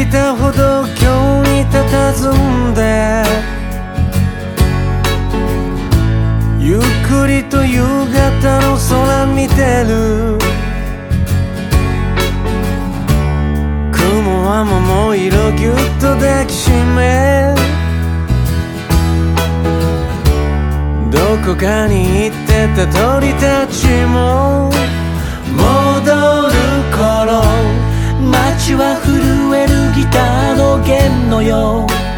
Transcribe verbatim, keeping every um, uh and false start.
た歩道橋に佇んでゆっくりと夕方の空見てる。雲は桃色ぎゅっと抱きしめ、どこかに行ってた鳥たちも戻る頃、街は震えるギターの弦のよう。